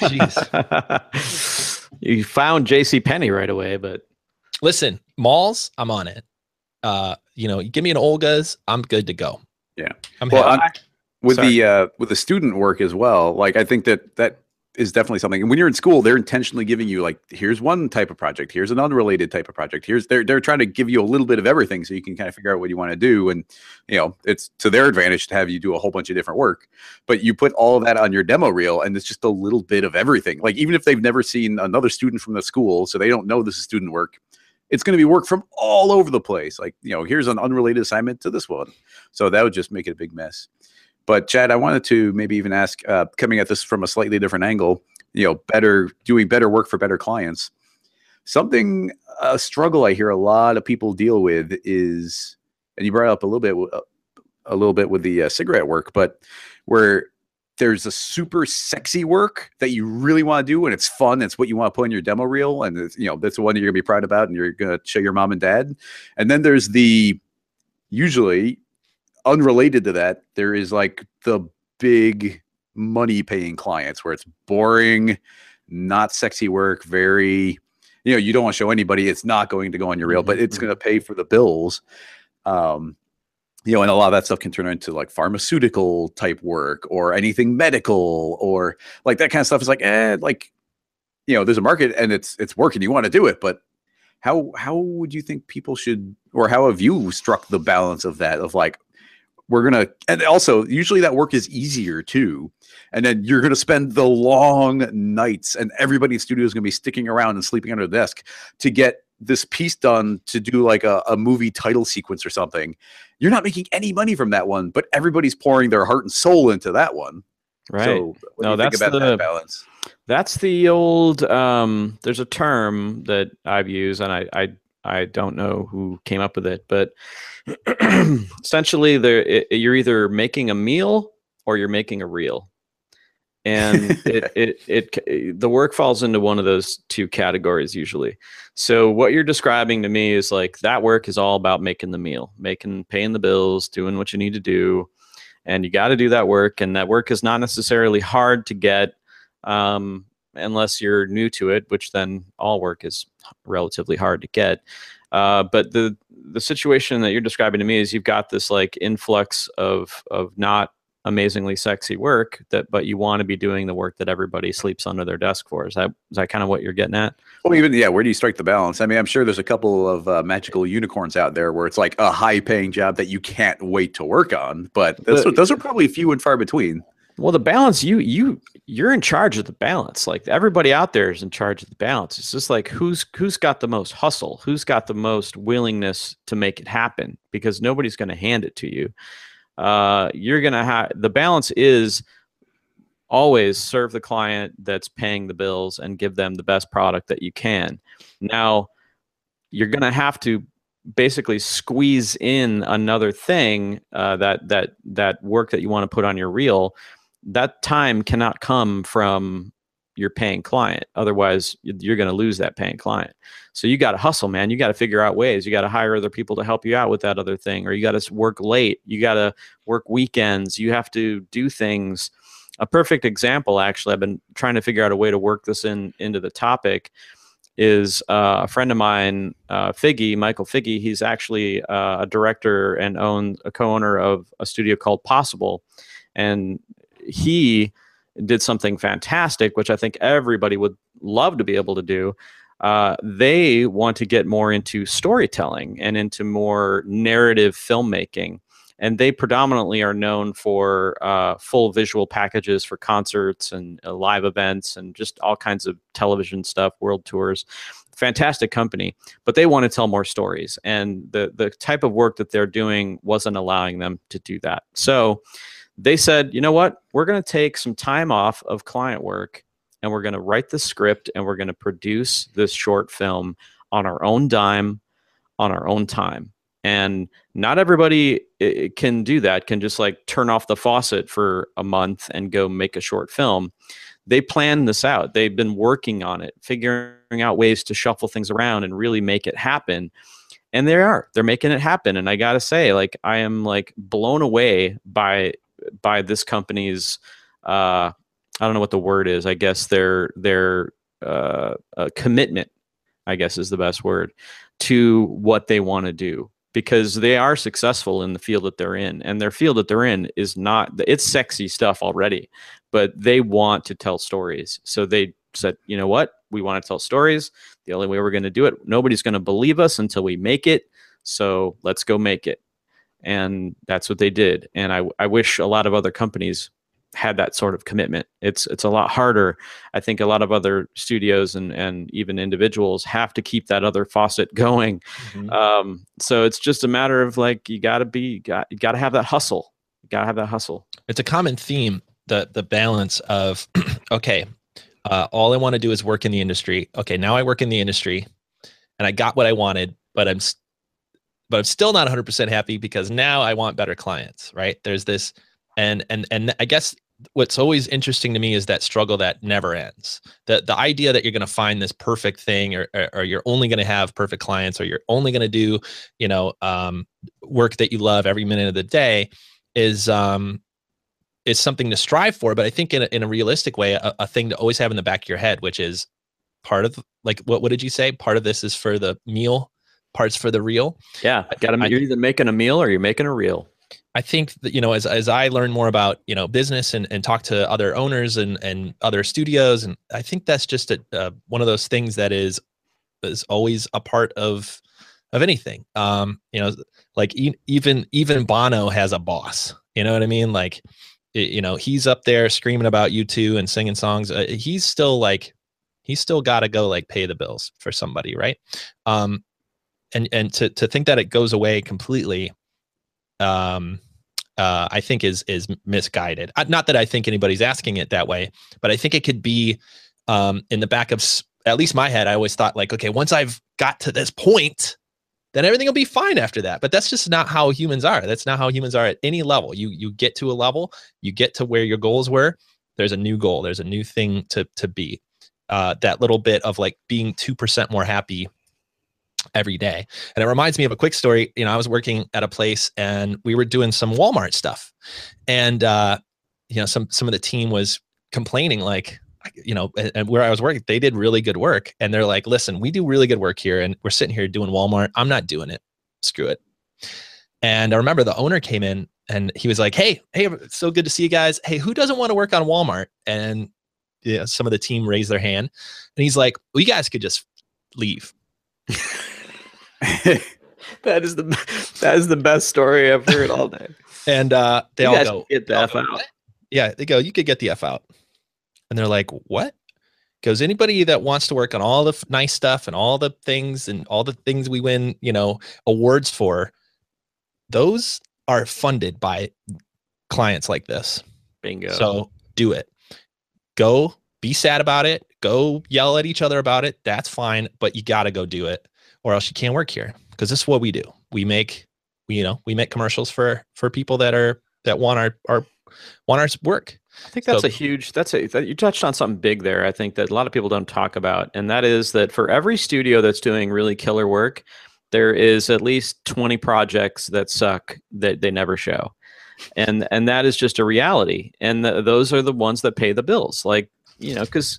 Jeez. You found JCPenney right away, but listen, malls, I'm on it. Give me an Olga's, I'm good to go. Yeah. With Sorry. the student work as well. Like, I think that is definitely something. And when you're in school, they're intentionally giving you like, here's one type of project, here's an unrelated type of project. They're trying to give you a little bit of everything so you can kind of figure out what you want to do. And it's to their advantage to have you do a whole bunch of different work. But you put all of that on your demo reel, and it's just a little bit of everything. Like, even if they've never seen another student from the school, so they don't know this is student work, it's going to be work from all over the place. Like, here's an unrelated assignment to this one. So that would just make it a big mess. But Chad, I wanted to maybe even ask, coming at this from a slightly different angle, doing better work for better clients. A struggle I hear a lot of people deal with is, and you brought it up a little bit with the cigarette work, but where there's a super sexy work that you really want to do, and it's fun. It's what you want to put in your demo reel, and it's, that's the one that you're gonna be proud about, and you're gonna show your mom and dad. And then there's the usually unrelated to that, there is like the big money paying clients where it's boring, not sexy work, very, you don't want to show anybody, it's not going to go on your reel, but it's going to pay for the bills. And a lot of that stuff can turn into like pharmaceutical type work or anything medical, or like that kind of stuff is like, there's a market and it's working. You want to do it, but how would you think people should, or how have you struck the balance of that, of like, and also usually that work is easier too. And then you're going to spend the long nights, and everybody in studio is going to be sticking around and sleeping under the desk to get this piece done, to do like a movie title sequence or something. You're not making any money from that one, but everybody's pouring their heart and soul into that one. Right. So what do you think about that balance? That's the old, there's a term that I've used, and I don't know who came up with it, but essentially you're either making a meal or you're making a reel. And the work falls into one of those two categories usually. So what you're describing to me is like, that work is all about making the meal, paying the bills, doing what you need to do. And you got to do that work. And that work is not necessarily hard to get, unless you're new to it, which then all work is relatively hard to get. But the situation that you're describing to me is you've got this like influx of not amazingly sexy work, but you want to be doing the work that everybody sleeps under their desk for. Is that kind of what you're getting at? Well, where do you strike the balance? I mean, I'm sure there's a couple of magical unicorns out there where it's like a high paying job that you can't wait to work on, but those are probably few and far between. Well, the balance, you're in charge of the balance. Like, everybody out there is in charge of the balance. It's just like, who's got the most hustle? Who's got the most willingness to make it happen? Because nobody's going to hand it to you. You're going to have, the balance is always serve the client that's paying the bills and give them the best product that you can. Now, you're going to have to basically squeeze in another thing, that work that you want to put on your reel. That time cannot come from your paying client. Otherwise, you're going to lose that paying client. So you got to hustle, man. You got to figure out ways. You got to hire other people to help you out with that other thing, or you got to work late. You got to work weekends. You have to do things. A perfect example, actually, I've been trying to figure out a way to work this into the topic, is a friend of mine, Michael Figge. He's actually a director and a co-owner of a studio called Possible. And he did something fantastic, which I think everybody would love to be able to do. They want to get more into storytelling and into more narrative filmmaking. And they predominantly are known for full visual packages for concerts and live events and just all kinds of television stuff, world tours. Fantastic company, but they want to tell more stories. And the type of work that they're doing wasn't allowing them to do that. So they said, you know what, we're going to take some time off of client work and we're going to write the script and we're going to produce this short film on our own dime, on our own time. And not everybody can do that, can just like turn off the faucet for a month and go make a short film. They planned this out. They've been working on it, figuring out ways to shuffle things around and really make it happen. And they're making it happen. And I got to say, like, I am like blown away by this company's, I don't know what the word is. I guess their commitment, I guess is the best word, to what they want to do, because they are successful in the field that they're in, and their field that they're in is not, it's sexy stuff already, but they want to tell stories. So they said, you know what? We want to tell stories. The only way we're going to do it, nobody's going to believe us until we make it. So let's go make it. And that's what they did. And I wish a lot of other companies had that sort of commitment. It's a lot harder. I think a lot of other studios and even individuals have to keep that other faucet going. Mm-hmm. So it's just a matter of like, you got to have that hustle. You got to have that hustle. It's a common theme, the balance of, okay, all I want to do is work in the industry. Okay, now I work in the industry and I got what I wanted, but I'm still not 100% happy because now I want better clients, right? There's this, and I guess what's always interesting to me is that struggle that never ends. The idea that you're going to find this perfect thing, or you're only going to have perfect clients, or you're only going to do, work that you love every minute of the day is something to strive for. But I think in a realistic way, a thing to always have in the back of your head, which is part of, like, what did you say? Part of this is for the meal, parts for the real. Yeah, you're either making a meal or you're making a reel. I think that, as I learn more about, business and talk to other owners and other studios, and I think that's just one of those things that is always a part of anything. Like even Bono has a boss, you know what I mean? Like, he's up there screaming about U2 and singing songs. He's still got to go like pay the bills for somebody. Right. And to think that it goes away completely, I think is misguided. Not that I think anybody's asking it that way, but I think it could be in the back of at least my head. I always thought like, okay, once I've got to this point, then everything will be fine after that. But that's just not how humans are. That's not how humans are at any level. You get to a level, you get to where your goals were. There's a new goal. There's a new thing to be. That little bit of like being 2% more happy every day. And it reminds me of a quick story. I was working at a place and we were doing some Walmart stuff. And, some of the team was complaining like, and where I was working, they did really good work. And they're like, listen, we do really good work here. And we're sitting here doing Walmart. I'm not doing it. Screw it. And I remember the owner came in and he was like, hey, it's so good to see you guys. Hey, who doesn't want to work on Walmart? And some of the team raised their hand and he's like, well, you guys could just leave. That is the best story I've heard all day. And they all go, get the F out. What? Yeah, they go, you could get the F out. And they're like, what? Goes, anybody that wants to work on all the nice stuff and all the things we win, awards for, those are funded by clients like this. Bingo. So do it. Go be sad about it. Go yell at each other about it. That's fine, but you got to go do it, or else you can't work here. Because this is what we do. We make commercials for people that want our work. I think So you touched on something big there. I think that a lot of people don't talk about, and that is that for every studio that's doing really killer work, there is at least 20 projects that suck that they never show. And that is just a reality. And those are the ones that pay the bills. Like, because,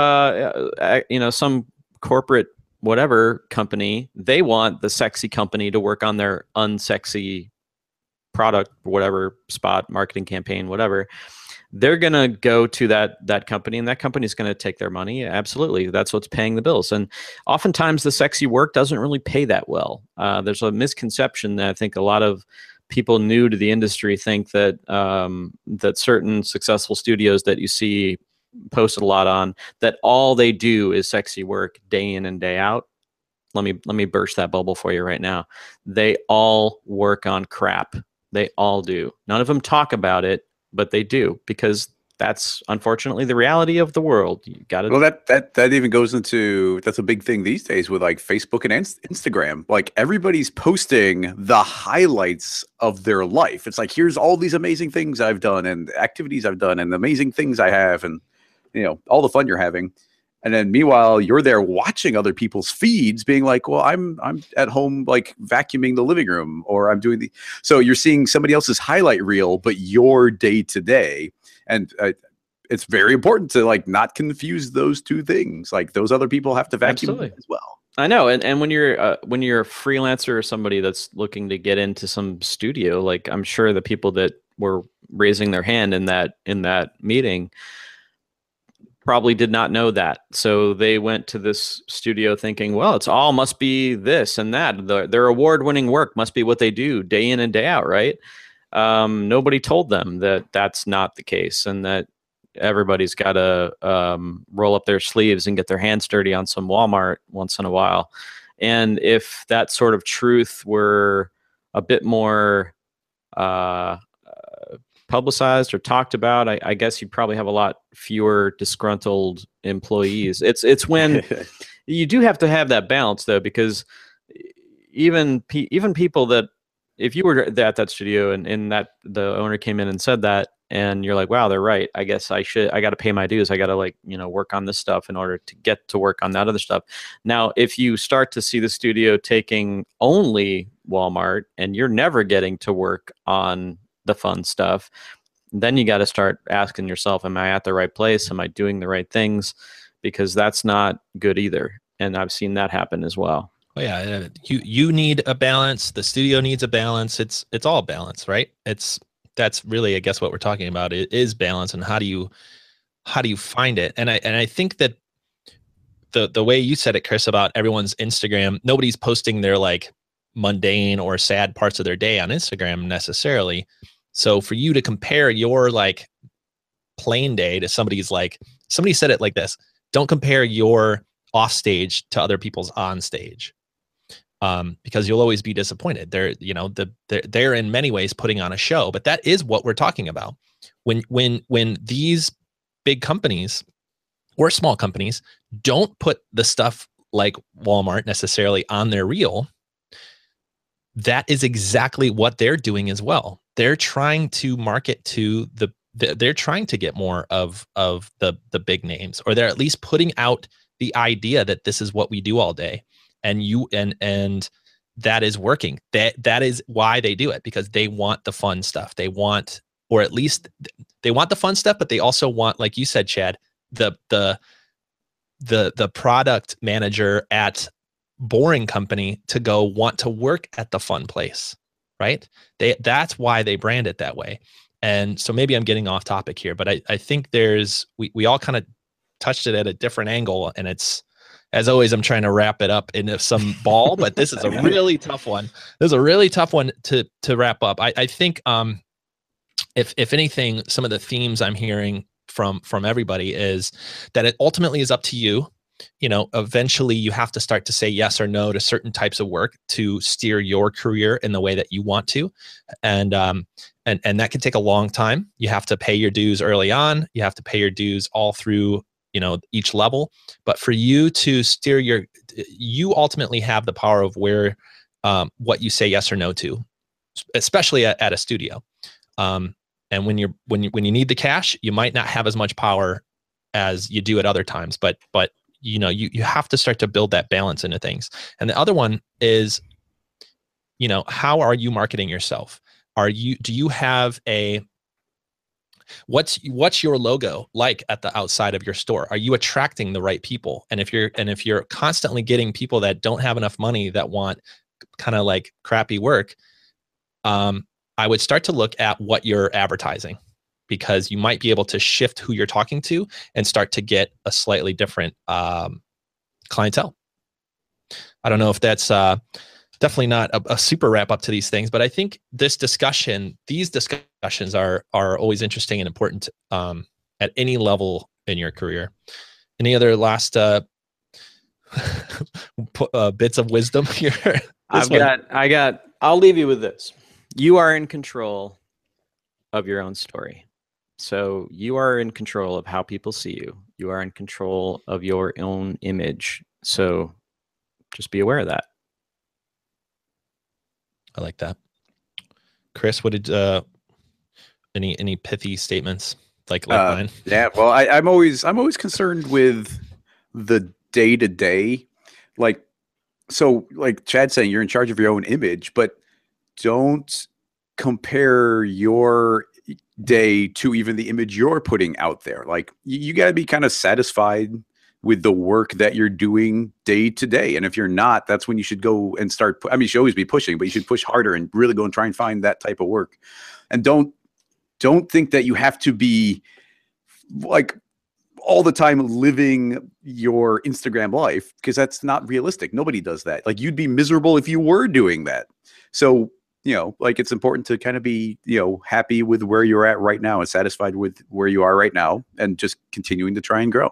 some corporate whatever company, they want the sexy company to work on their unsexy product, whatever spot, marketing campaign, whatever. They're going to go to that company, and that company is going to take their money. Absolutely. That's what's paying the bills. And oftentimes the sexy work doesn't really pay that well. There's a misconception that I think a lot of people new to the industry think that that certain successful studios that you see posted a lot on, that all they do is sexy work day in and day out. Let me burst that bubble for you right now. They all work on crap. They all do. None of them talk about it, but they do, because that's unfortunately the reality of the world. You got to. Well, that even goes into, that's a big thing these days with like Facebook and Instagram. Like everybody's posting the highlights of their life. It's like, here's all these amazing things I've done and activities I've done and amazing things I have, and all the fun you're having. And then meanwhile, you're there watching other people's feeds being like, well, I'm at home, like vacuuming the living room, or I'm doing so you're seeing somebody else's highlight reel, but your day to day. And it's very important to like not confuse those two things. Like those other people have to vacuum as well. I know. And when you're a freelancer or somebody that's looking to get into some studio, like I'm sure the people that were raising their hand in that meeting probably did not know that. So they went to this studio thinking, well, it's all must be this and that. Their award-winning work must be what they do day in and day out, right? Nobody told them that that's not the case, and that everybody's got to roll up their sleeves and get their hands dirty on some Walmart once in a while. And if that sort of truth were a bit more publicized or talked about, I guess you'd probably have a lot fewer disgruntled employees. It's when you do have to have that balance, though, because even people that, if you were at that studio and that the owner came in and said that, and you're like, wow, they're right. I guess I got to pay my dues. I got to work on this stuff in order to get to work on that other stuff. Now, if you start to see the studio taking only Walmart and you're never getting to work on the fun stuff, then you got to start asking yourself, am I at the right place? Am I doing the right things? Because that's not good either. And I've seen that happen as well. Oh yeah, you need a balance. The studio needs a balance. It's all balance, right? That's really, I guess, what we're talking about. It is balance, and how do you find it? And I think that the way you said it, Chris, about everyone's Instagram, nobody's posting their like mundane or sad parts of their day on Instagram necessarily. So for you to compare your like plain day to somebody said it like this: don't compare your off stage to other people's on stage. Because you'll always be disappointed. They're in many ways putting on a show, but that is what we're talking about. When these big companies or small companies don't put the stuff like Walmart necessarily on their reel, that is exactly what they're doing as well. They're trying to market to they're trying to get more of the big names, or they're at least putting out the idea that this is what we do all day. And that is working. That is why they do it, because they want the fun stuff. They want, or at least they want the fun stuff, but they also want, like you said, Chad, the product manager at boring company to go want to work at the fun place, right? That's why they brand it that way. And so maybe I'm getting off topic here, but I think we all kind of touched it at a different angle, and it's, as always, I'm trying to wrap it up into some ball, but this is a really tough one. This is a really tough one to wrap up. I think if anything, some of the themes I'm hearing from everybody is that it ultimately is up to you. Eventually you have to start to say yes or no to certain types of work to steer your career in the way that you want to. And that can take a long time. You have to pay your dues early on. You have to pay your dues all through each level. But for you to steer you ultimately have the power of what you say yes or no to, especially at a studio. And when you need the cash, you might not have as much power as you do at other times. But you know, you have to start to build that balance into things. And the other one is, you know, how are you marketing yourself? Do you have what's your logo like at the outside of your store? Are you attracting the right people? And if you're constantly getting people that don't have enough money that want kind of like crappy work, I would start to look at what you're advertising, because you might be able to shift who you're talking to and start to get a slightly different clientele. I don't know if that's definitely not a super wrap up to these things, but I think these discussions are always interesting and important at any level in your career. Any other last bits of wisdom here? I'll leave you with this. You are in control of your own story. So you are in control of how people see you. You are in control of your own image. So just be aware of that. I like that. Chris, what did any pithy statements like mine? Yeah, well, I'm always concerned with the day to day, like Chad's saying, you're in charge of your own image, but don't compare your day to even the image you're putting out there. Like you got to be kind of satisfied with the work that you're doing day to day. And if you're not, that's when you should go and start. I mean, you should always be pushing, but you should push harder and really go and try and find that type of work. And don't think that you have to be like all the time living your Instagram life, because that's not realistic. Nobody does that. Like you'd be miserable if you were doing that. So, you know, like it's important to kind of be, you know, happy with where you're at right now and satisfied with where you are right now and just continuing to try and grow.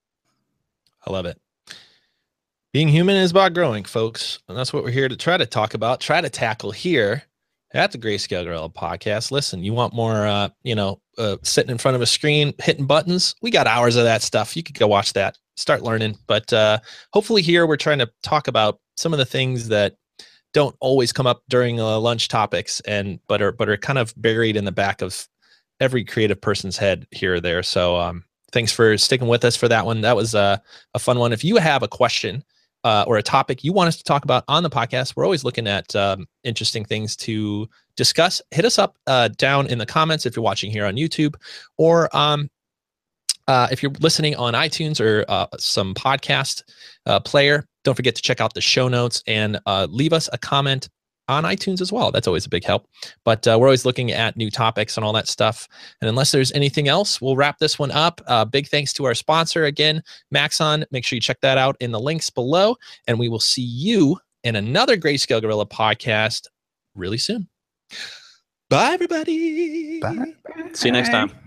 I love it. Being human is about growing, folks. And that's what we're here to try to talk about, try to tackle here at the Grayscale Gorilla podcast. Listen, you want more, sitting in front of a screen, hitting buttons? We got hours of that stuff. You could go watch that, start learning. But hopefully here we're trying to talk about some of the things that don't always come up during lunch topics, but are kind of buried in the back of every creative person's head here or there. So thanks for sticking with us for that one. That was a fun one. If you have a question or a topic you want us to talk about on the podcast, we're always looking at interesting things to discuss. Hit us up down in the comments if you're watching here on YouTube, or if you're listening on iTunes or some podcast player. Don't forget to check out the show notes and leave us a comment on iTunes as well. That's always a big help. But we're always looking at new topics and all that stuff. And unless there's anything else, we'll wrap this one up. Big thanks to our sponsor again, Maxon. Make sure you check that out in the links below. And we will see you in another Grayscale Gorilla podcast really soon. Bye, everybody. Bye. See you next time.